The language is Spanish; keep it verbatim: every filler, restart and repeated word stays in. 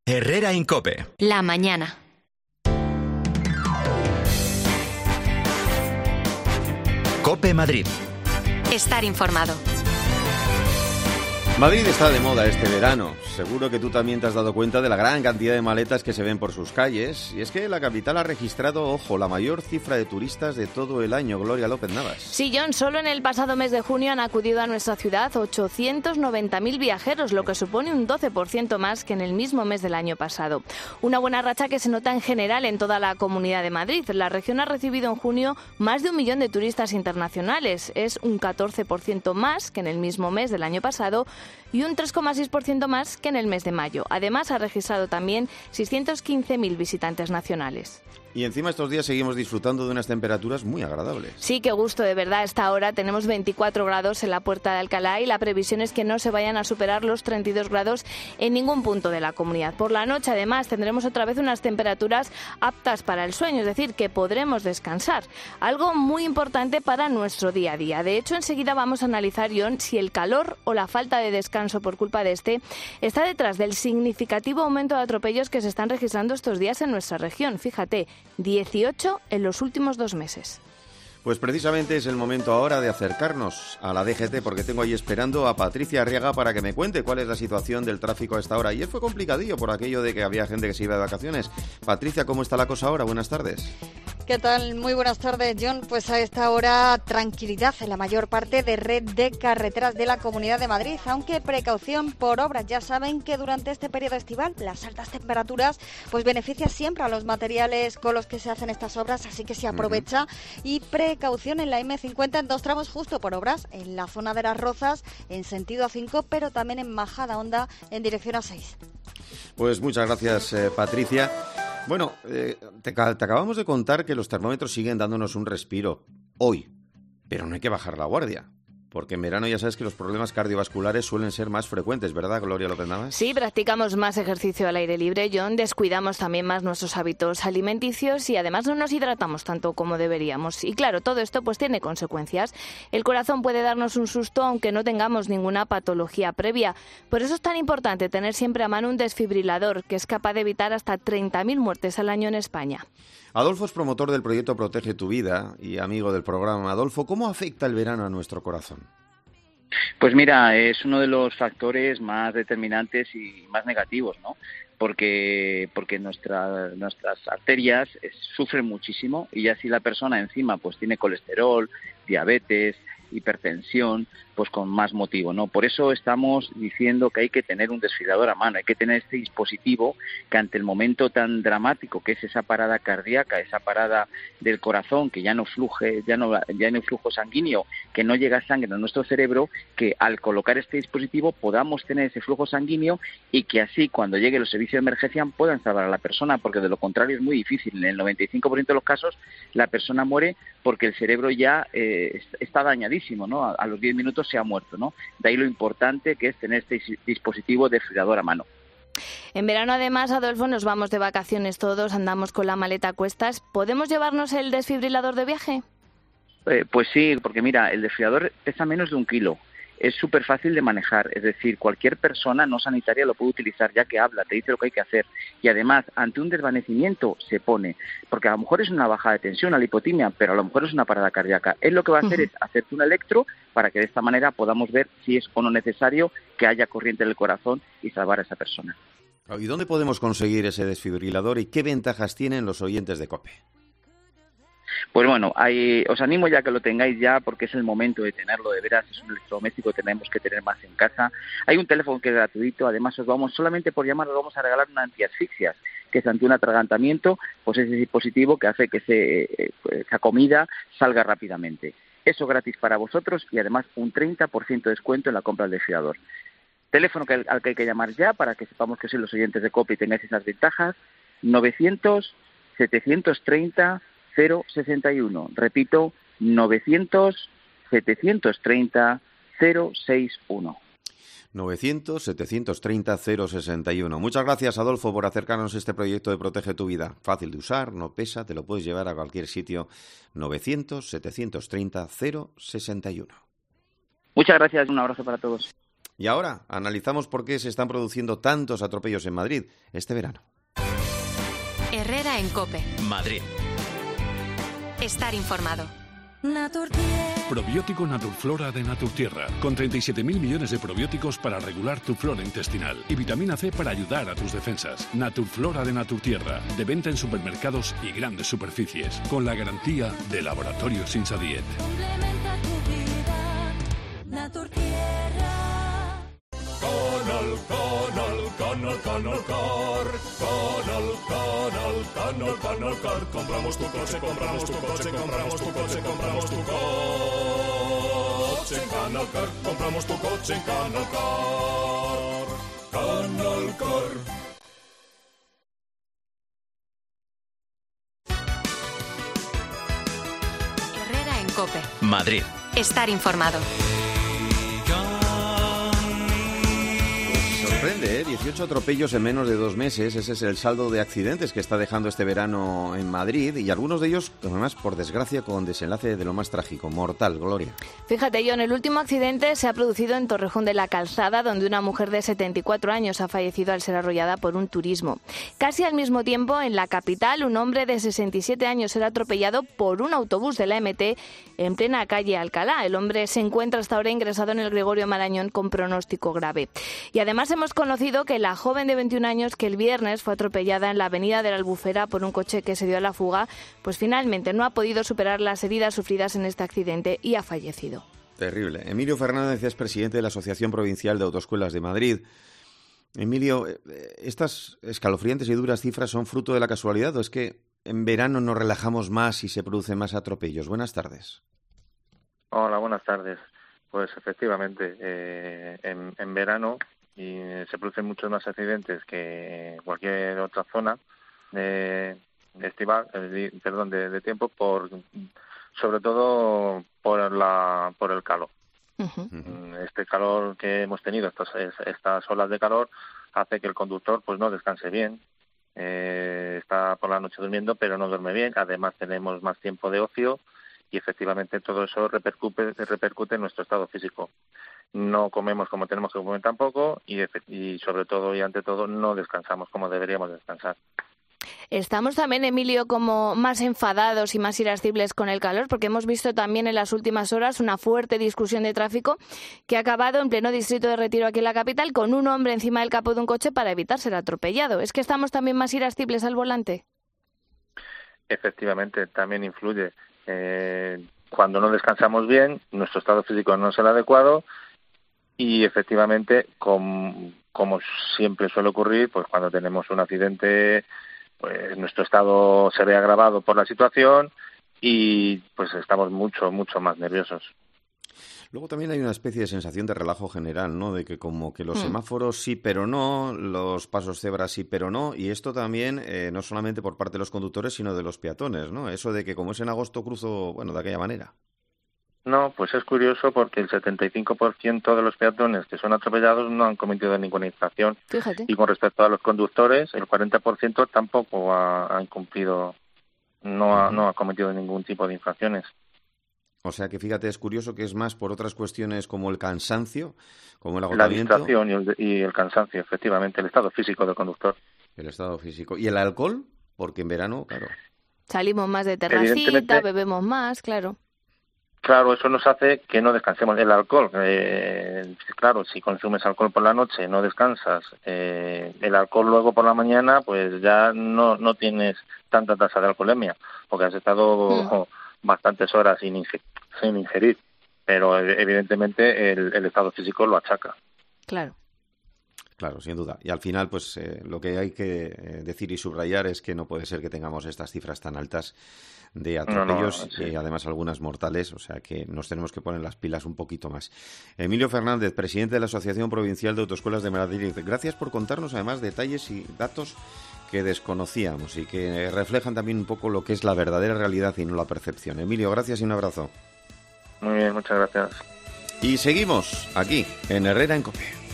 Herrera Incope. La mañana. Cope Madrid. Estar informado. Madrid está de moda este verano. Seguro que tú también te has dado cuenta de la gran cantidad de maletas que se ven por sus calles. Y es que la capital ha registrado, ojo, la mayor cifra de turistas de todo el año. Gloria López Navas. Sí, John, solo en el pasado mes de junio han acudido a nuestra ciudad ochocientos noventa mil viajeros, lo que supone un doce por ciento más que en el mismo mes del año pasado. Una buena racha que se nota en general en toda la Comunidad de Madrid. La región ha recibido en junio más de un millón de turistas internacionales. Es un catorce por ciento más que en el mismo mes del año pasado y un tres coma seis por ciento más que en el mes de mayo. Además, ha registrado también seiscientos quince mil visitantes nacionales. Y encima estos días seguimos disfrutando de unas temperaturas muy agradables. Sí, qué gusto, de verdad. A esta hora tenemos veinticuatro grados en la Puerta de Alcalá y la previsión es que no se vayan a superar los treinta y dos grados en ningún punto de la comunidad. Por la noche, además, tendremos otra vez unas temperaturas aptas para el sueño, es decir, que podremos descansar. Algo muy importante para nuestro día a día. De hecho, enseguida vamos a analizar, John, si el calor o la falta de descanso por culpa de este está detrás del significativo aumento de atropellos que se están registrando estos días en nuestra región. Fíjate, dieciocho en los últimos dos meses. Pues precisamente es el momento ahora de acercarnos a la D G T, porque tengo ahí esperando a Patricia Arriaga para que me cuente cuál es la situación del tráfico a esta hora. Ayer fue complicadillo por aquello de que había gente que se iba de vacaciones. Patricia, ¿cómo está la cosa ahora? Buenas tardes. ¿Qué tal? Muy buenas tardes, John. Pues a esta hora tranquilidad en la mayor parte de red de carreteras de la Comunidad de Madrid, aunque precaución por obras. Ya saben que durante este periodo estival las altas temperaturas pues benefician siempre a los materiales con los que se hacen estas obras, así que se aprovecha. Uh-huh. Y precaución en la eme cincuenta en dos tramos justo por obras, en la zona de Las Rozas en sentido a cinco, pero también en Majadahonda en dirección a seis. Pues muchas gracias, eh, Patricia. Bueno, eh, te, te acabamos de contar que los termómetros siguen dándonos un respiro hoy, pero no hay que bajar la guardia. Porque en verano ya sabes que los problemas cardiovasculares suelen ser más frecuentes, ¿verdad, Gloria López Navas? Sí, practicamos más ejercicio al aire libre, John, descuidamos también más nuestros hábitos alimenticios y además no nos hidratamos tanto como deberíamos. Y claro, todo esto pues tiene consecuencias. El corazón puede darnos un susto aunque no tengamos ninguna patología previa. Por eso es tan importante tener siempre a mano un desfibrilador que es capaz de evitar hasta treinta mil muertes al año en España. Adolfo es promotor del proyecto Protege tu Vida y amigo del programa. Adolfo, ¿cómo afecta el verano a nuestro corazón? Pues mira, es uno de los factores más determinantes y más negativos, ¿no? Porque porque nuestra, nuestras arterias es, sufren muchísimo y ya si la persona encima pues tiene colesterol, diabetes, hipertensión, pues con más motivo, ¿no? Por eso estamos diciendo que hay que tener un desfibrilador a mano, hay que tener este dispositivo que ante el momento tan dramático que es esa parada cardíaca, esa parada del corazón, que ya no fluje, ya no ya no hay flujo sanguíneo, que no llega sangre a nuestro cerebro, que al colocar este dispositivo podamos tener ese flujo sanguíneo y que así cuando llegue los servicios de emergencia puedan salvar a la persona, porque de lo contrario es muy difícil. En el noventa y cinco por ciento de los casos la persona muere porque el cerebro ya eh, está dañadísimo, ¿no? A, a los diez minutos se ha muerto, ¿no? De ahí lo importante que es tener este dispositivo desfibrilador a mano. En verano, además, Adolfo, nos vamos de vacaciones todos, andamos con la maleta a cuestas. ¿Podemos llevarnos el desfibrilador de viaje? Eh, pues sí, porque mira, el desfibrilador pesa menos de un kilo. Es súper fácil de manejar, es decir, cualquier persona no sanitaria lo puede utilizar, ya que habla, te dice lo que hay que hacer. Y además, ante un desvanecimiento se pone, porque a lo mejor es una bajada de tensión, una lipotimia, pero a lo mejor es una parada cardíaca. Él lo que va a hacer uh-huh. es hacerte un electro para que de esta manera podamos ver si es o no necesario que haya corriente en el corazón y salvar a esa persona. ¿Y dónde podemos conseguir ese desfibrilador y qué ventajas tienen los oyentes de COPE? Pues bueno, hay, os animo ya que lo tengáis ya porque es el momento de tenerlo, de veras, es un electrodoméstico que tenemos que tener más en casa. Hay un teléfono que es gratuito, además os vamos, solamente por llamar, os vamos a regalar una antiasfixias, que es ante un atragantamiento, pues ese dispositivo que hace que se, esa comida salga rápidamente. Eso gratis para vosotros y además un treinta por ciento de descuento en la compra del desfibrilador. Teléfono que, al que hay que llamar ya para que sepamos que sois los oyentes de COPE y tengáis esas ventajas, novecientos, setecientos treinta, cero sesenta y uno. Repito, novecientos, setecientos treinta, cero sesenta y uno. novecientos, setecientos treinta, cero sesenta y uno. Muchas gracias, Adolfo, por acercarnos a este proyecto de Protege tu Vida. Fácil de usar, no pesa, te lo puedes llevar a cualquier sitio. novecientos, setecientos treinta, cero sesenta y uno. Muchas gracias, un abrazo para todos. Y ahora analizamos por qué se están produciendo tantos atropellos en Madrid este verano. Herrera en COPE. Madrid. Estar informado. Probiótico Naturflora de Naturtierra, con treinta y siete mil millones de probióticos para regular tu flora intestinal y vitamina C para ayudar a tus defensas. Naturflora de Naturtierra, de venta en supermercados y grandes superficies, con la garantía de Laboratorios Insadiet. Complementa tu vida, Naturtierra. Conol, Conol, Conol, Conol Cor. Conol, Conol, Conol, Conol Cor. Compramos tu coche, compramos tu coche, compramos tu coche, compramos tu coche en Conol Cor. Compramos tu coche en Conol Cor. Conol Cor. Herrera en COPE. Madrid. Estar informado. Sorprende, ¿eh? dieciocho atropellos en menos de dos meses. Ese es el saldo de accidentes que está dejando este verano en Madrid, y algunos de ellos, además, por desgracia, con desenlace de lo más trágico, mortal. Gloria. Fíjate, John, el último accidente se ha producido en Torrejón de la Calzada, donde una mujer de setenta y cuatro años ha fallecido al ser arrollada por un turismo. Casi al mismo tiempo, en la capital, un hombre de sesenta y siete años era atropellado por un autobús de la M T en plena calle Alcalá. El hombre se encuentra hasta ahora ingresado en el Gregorio Marañón con pronóstico grave. Y además hemos conocido que la joven de veintiún años que el viernes fue atropellada en la avenida de la Albufera por un coche que se dio a la fuga, pues finalmente no ha podido superar las heridas sufridas en este accidente y ha fallecido. Terrible. Emilio Fernández es presidente de la Asociación Provincial de Autoescuelas de Madrid. Emilio, ¿estas escalofriantes y duras cifras son fruto de la casualidad o es que en verano nos relajamos más y se producen más atropellos? Buenas tardes. Hola, buenas tardes. Pues efectivamente, eh, en, en verano y se producen muchos más accidentes que en cualquier otra zona de, de estival, eh, perdón, de, de tiempo, por sobre todo por la por el calor. Uh-huh. Este calor que hemos tenido, estas estas olas de calor, hace que el conductor pues no descanse bien, eh, está por la noche durmiendo, pero no duerme bien. Además tenemos más tiempo de ocio y efectivamente todo eso repercute repercute en nuestro estado físico. No comemos como tenemos que comer tampoco y, y sobre todo y ante todo no descansamos como deberíamos descansar. Estamos también, Emilio, como más enfadados y más irascibles con el calor, porque hemos visto también en las últimas horas una fuerte discusión de tráfico que ha acabado en pleno distrito de Retiro aquí en la capital con un hombre encima del capó de un coche para evitar ser atropellado. ¿Es que estamos también más irascibles al volante? Efectivamente, también influye. Eh, cuando no descansamos bien, nuestro estado físico no es el adecuado. Y efectivamente, com, como siempre suele ocurrir, pues cuando tenemos un accidente, pues nuestro estado se ve agravado por la situación y pues estamos mucho, mucho más nerviosos. Luego también hay una especie de sensación de relajo general, ¿no? De que como que los mm. semáforos sí pero no, los pasos cebra sí pero no, y esto también eh, no solamente por parte de los conductores, sino de los peatones, ¿no? Eso de que como es en agosto cruzo, bueno, de aquella manera. No, pues es curioso porque el setenta y cinco por ciento de los peatones que son atropellados no han cometido ninguna infracción. Fíjate. Y con respecto a los conductores, el cuarenta por ciento tampoco ha, ha incumplido, no ha, no ha cometido ningún tipo de infracciones. O sea que fíjate, es curioso que es más por otras cuestiones como el cansancio, como el agotamiento. La distracción y el, y el cansancio, efectivamente, el estado físico del conductor. El estado físico. ¿Y el alcohol? Porque en verano, claro. Salimos más de terracita, bebemos más, claro. Claro, eso nos hace que no descansemos. El alcohol, eh, claro, si consumes alcohol por la noche, no descansas. Eh, el alcohol luego por la mañana, pues ya no no tienes tanta tasa de alcoholemia, porque has estado mm. bastantes horas sin, inge- sin ingerir. Pero evidentemente el, el estado físico lo achaca. Claro. Claro, sin duda. Y al final, pues eh, lo que hay que eh, decir y subrayar es que no puede ser que tengamos estas cifras tan altas de atropellos no, no, sí. y además algunas mortales, o sea que nos tenemos que poner las pilas un poquito más. Emilio Fernández, presidente de la Asociación Provincial de Autoescuelas de Madrid, gracias por contarnos además detalles y datos que desconocíamos y que reflejan también un poco lo que es la verdadera realidad y no la percepción. Emilio, gracias y un abrazo. Muy bien, muchas gracias. Y seguimos aquí, en Herrera en COPE.